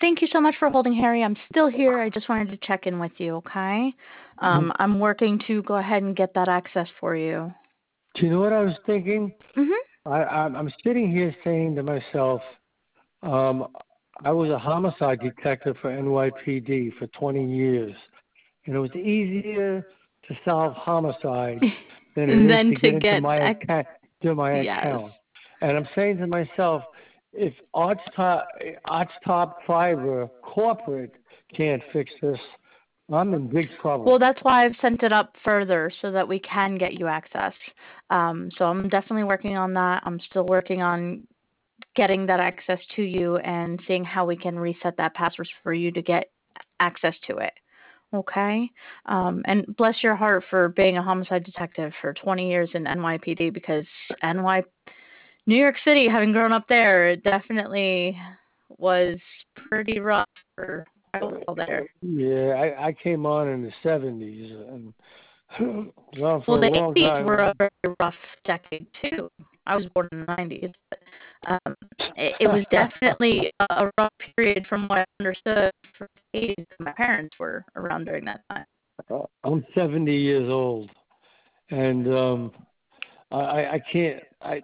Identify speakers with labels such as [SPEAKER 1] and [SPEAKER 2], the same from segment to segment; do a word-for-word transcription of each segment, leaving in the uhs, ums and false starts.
[SPEAKER 1] Thank you so much for holding, Harry. I'm still here. I just wanted to check in with you, okay? Um,
[SPEAKER 2] Mhm.
[SPEAKER 1] I'm working to go ahead and get that access for you.
[SPEAKER 2] Do you know what I was thinking?
[SPEAKER 1] Mhm.
[SPEAKER 2] I, I'm, I'm sitting here saying to myself, um, I was a homicide detective for N Y P D for twenty years, and it was easier to solve homicides than it
[SPEAKER 1] And
[SPEAKER 2] is
[SPEAKER 1] then
[SPEAKER 2] to
[SPEAKER 1] to
[SPEAKER 2] get into
[SPEAKER 1] get
[SPEAKER 2] my
[SPEAKER 1] ex-
[SPEAKER 2] account. To my
[SPEAKER 1] yes.
[SPEAKER 2] account, and I'm saying to myself, if Arch Top, Arch Top Fiber corporate can't fix this, I'm in big
[SPEAKER 1] Well,
[SPEAKER 2] trouble.
[SPEAKER 1] that's why I've sent it up further so that we can get you access. Um, so I'm definitely working on that. I'm still working on getting that access to you and seeing how we can reset that password for you to get access to it. Okay. Um, and bless your heart for being a homicide detective for twenty years in N Y P D because N Y New York City, having grown up there, it definitely was pretty rough for a while there.
[SPEAKER 2] Yeah, I, I came on in the seventies, and well, for
[SPEAKER 1] Well,
[SPEAKER 2] a
[SPEAKER 1] the
[SPEAKER 2] long
[SPEAKER 1] eighties were a
[SPEAKER 2] time.
[SPEAKER 1] very rough decade too. I was born in the nineties, but um, it, it was definitely a a rough period from what I understood for the eighties. My parents were around during that time.
[SPEAKER 2] I'm seventy years old, and um, I, I I can't I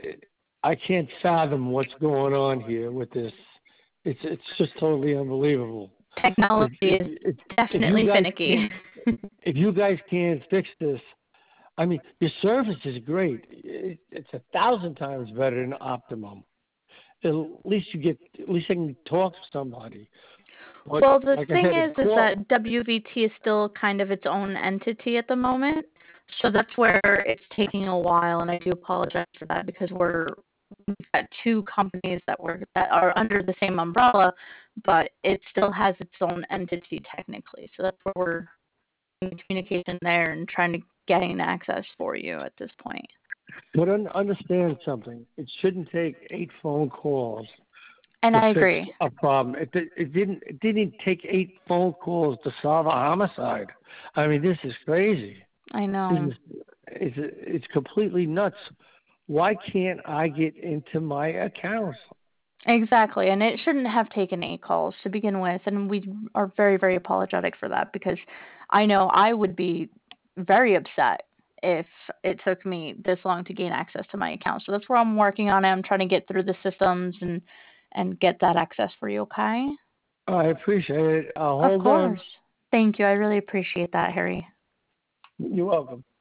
[SPEAKER 2] I can't fathom what's going on here with this. It's it's just totally unbelievable. If
[SPEAKER 1] Technology
[SPEAKER 2] if
[SPEAKER 1] is
[SPEAKER 2] if, if you
[SPEAKER 1] definitely
[SPEAKER 2] guys
[SPEAKER 1] finicky.
[SPEAKER 2] can't if you guys can't fix this, I mean, your service is great. It, it's a thousand times better than Optimum. At least you get, at least I can talk to somebody. But
[SPEAKER 1] Well, the
[SPEAKER 2] like I
[SPEAKER 1] thing
[SPEAKER 2] said, it's
[SPEAKER 1] is, is
[SPEAKER 2] call.
[SPEAKER 1] that W V T is still kind of its own entity at the moment, so that's where it's taking a while, and I do apologize for that because we're we've got two companies that work that are under the same umbrella, but it still has its own entity technically. So that's where we're in communication there and trying to getting access for you at this point.
[SPEAKER 2] But un- understand something. It shouldn't take eight phone calls
[SPEAKER 1] And
[SPEAKER 2] to
[SPEAKER 1] I
[SPEAKER 2] fix
[SPEAKER 1] agree.
[SPEAKER 2] a problem. It, di- it didn't. It didn't take eight phone calls to solve a homicide. I mean, this is crazy.
[SPEAKER 1] I
[SPEAKER 2] This
[SPEAKER 1] know.
[SPEAKER 2] is it's it's completely nuts. Why can't I get into my accounts?
[SPEAKER 1] Exactly, and it shouldn't have taken eight calls to begin with, and we are very, very apologetic for that because I know I would be very upset if it took me this long to gain access to my account. So that's where I'm working on it. I'm trying to get through the systems and and get that access for you, okay?
[SPEAKER 2] I appreciate it. Uh,
[SPEAKER 1] Of
[SPEAKER 2] hold on.
[SPEAKER 1] course. Thank you. I really appreciate that, Harry.
[SPEAKER 2] You're welcome.